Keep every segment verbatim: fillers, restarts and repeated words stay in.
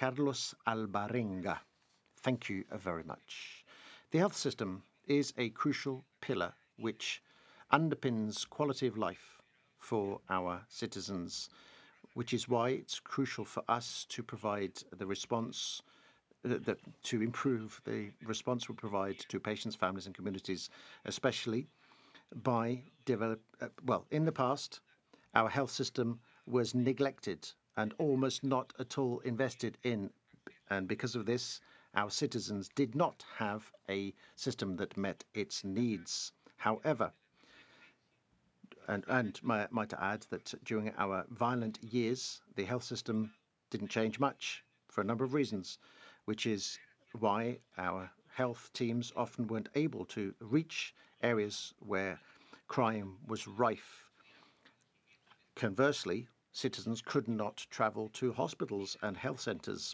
Carlos Alvarenga. Thank you very much. The health system is a crucial pillar which underpins quality of life for our citizens, which is why it's crucial for us to provide the response uh, that, to improve the response we provide to patients, families, and communities, especially by develop. Uh, well, in the past, our health system was neglected and almost not at all invested in, and because of this, our citizens did not have a system that met its needs. However, and, and might, might add that during our violent years, the health system didn't change much for a number of reasons, which is why our health teams often weren't able to reach areas where crime was rife. Conversely, citizens could not travel to hospitals and health centres,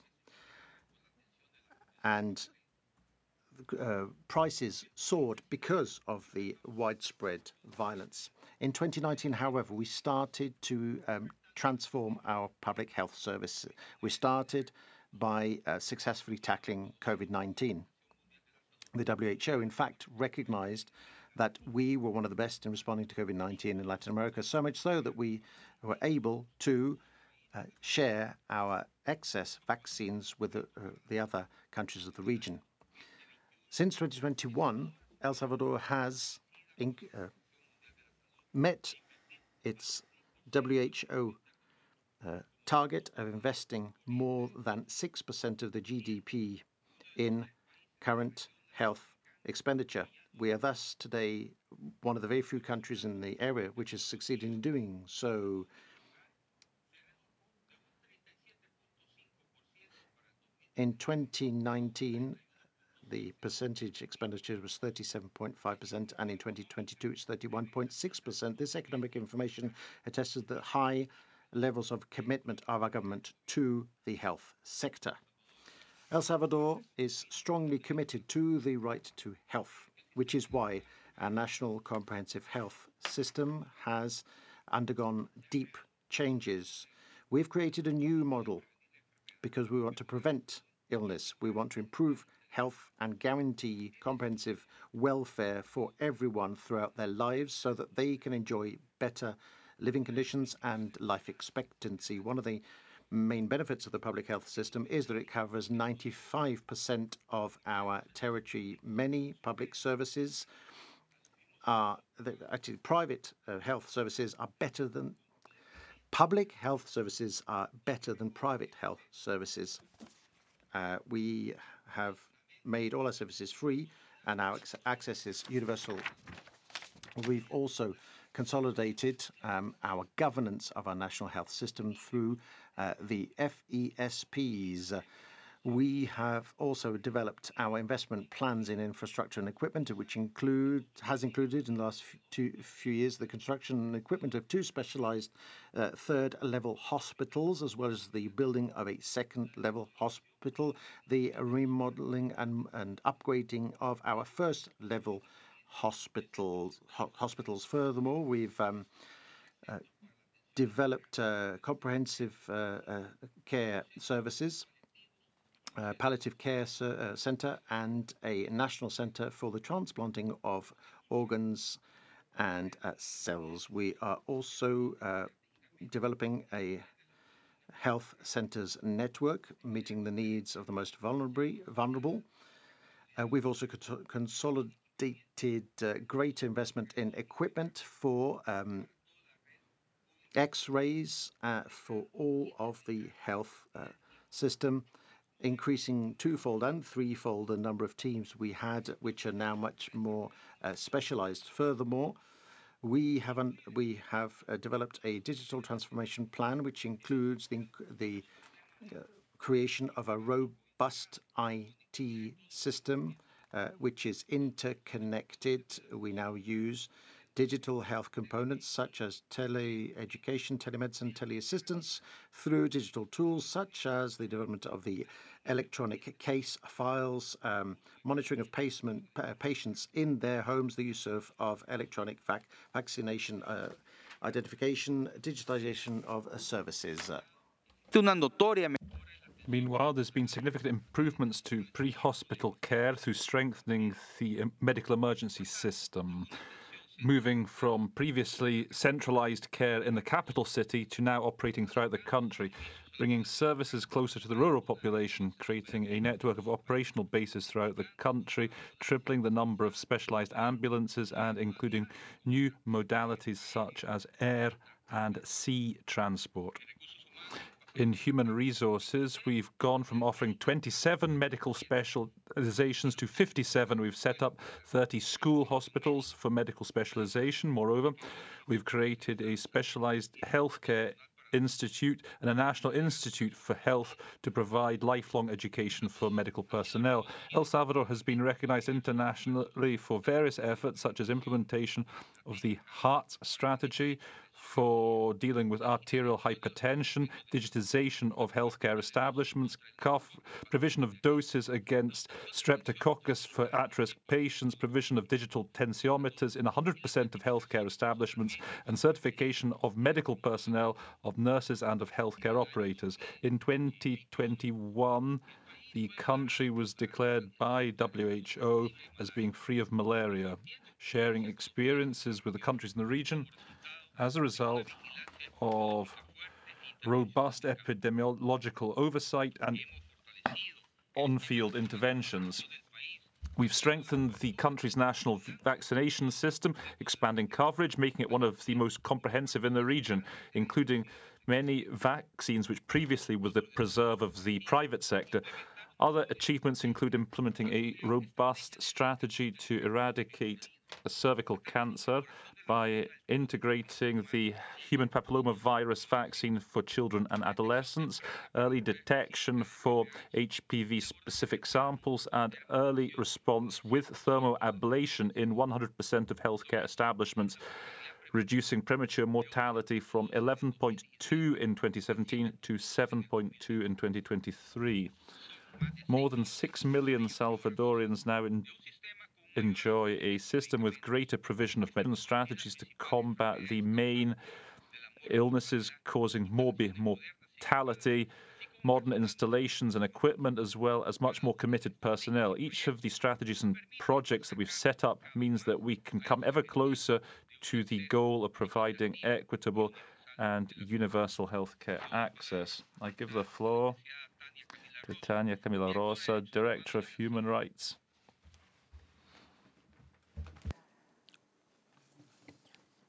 and uh, prices soared because of the widespread violence. In twenty nineteen, however, we started to um, transform our public health service. We started by uh, successfully tackling COVID nineteen. The W H O, in fact, recognized that we were one of the best in responding to COVID nineteen in Latin America, so much so that we were able to uh, share our excess vaccines with the, uh, the other countries of the region. Since twenty twenty-one, El Salvador has inc- uh, met its W H O uh, target of investing more than six percent of the G D P in current health expenditure. We are thus today one of the very few countries in the area which has succeeded in doing so. In twenty nineteen, the percentage expenditure was thirty-seven point five percent, and in twenty twenty-two it's thirty-one point six percent. This economic information attests to the high levels of commitment of our government to the health sector. El Salvador is strongly committed to the right to health, which is why our national comprehensive health system has undergone deep changes. We've created a new model because we want to prevent illness. We want to improve health and guarantee comprehensive welfare for everyone throughout their lives so that they can enjoy better living conditions and life expectancy. One of the main benefits of the public health system is that it covers ninety-five percent of our territory. Many public services are, actually, private uh, health services are better than Public health services are better than private health services. Uh, we have made all our services free and our access is universal. We've also consolidated um, our governance of our national health system through uh, the F E S Ps. We have also developed our investment plans in infrastructure and equipment, which include has included in the last few, few years the construction and equipment of two specialized uh, third-level hospitals, as well as the building of a second-level hospital, the remodeling and, and upgrading of our first-level hospitals. Ho- hospitals. Furthermore, we've um, uh, developed uh, comprehensive uh, uh, care services, uh, palliative care uh, centre, and a national centre for the transplanting of organs and uh, cells. We are also uh, developing a health centres network, meeting the needs of the most vulnerable. Uh, we've also co- consolidated uh, great investment in equipment for um, X-rays uh, for all of the health uh, system, increasing twofold and threefold the number of teams we had, which are now much more uh, specialized. Furthermore, we have un- we have uh, developed a digital transformation plan, which includes the, the uh, creation of a robust I T system, uh, which is interconnected. We now use digital health components such as tele-education, telemedicine, teleassistance through digital tools such as the development of the electronic case files, um, monitoring of patient, uh, patients in their homes, the use of, of electronic vac- vaccination uh, identification, digitalization of uh, services. Una notoria Meanwhile, there's been significant improvements to pre-hospital care through strengthening the medical emergency system, moving from previously centralised care in the capital city to now operating throughout the country, bringing services closer to the rural population, creating a network of operational bases throughout the country, tripling the number of specialised ambulances and including new modalities such as air and sea transport. In human resources, we've gone from offering twenty-seven medical specializations to fifty-seven. We've set up thirty school hospitals for medical specialization. Moreover, we've created a specialized healthcare institute and a national institute for health to provide lifelong education for medical personnel. El Salvador has been recognized internationally for various efforts, such as implementation of the heart strategy for dealing with arterial hypertension, digitization of healthcare establishments, cough, provision of doses against streptococcus for at-risk patients, provision of digital tensiometers in one hundred percent of healthcare establishments, and certification of medical personnel, of nurses and of healthcare operators. In twenty twenty-one, the country was declared by W H O as being free of malaria, sharing experiences with the countries in the region as a result of robust epidemiological oversight and on-field interventions. We've strengthened the country's national vaccination system, expanding coverage, making it one of the most comprehensive in the region, including many vaccines which previously were the preserve of the private sector. Other achievements include implementing a robust strategy to eradicate cervical cancer by integrating the human papillomavirus vaccine for children and adolescents, early detection for H P V-specific samples, and early response with thermoablation in one hundred percent of healthcare establishments, reducing premature mortality from eleven point two in twenty seventeen to seven point two in twenty twenty-three. More than six million Salvadorians now in, enjoy a system with greater provision of medical strategies to combat the main illnesses causing morbid mortality, modern installations and equipment, as well as much more committed personnel. Each of the strategies and projects that we've set up means that we can come ever closer to the goal of providing equitable and universal healthcare access. I give the floor to Tania Camila Rosa, Director of Human Rights.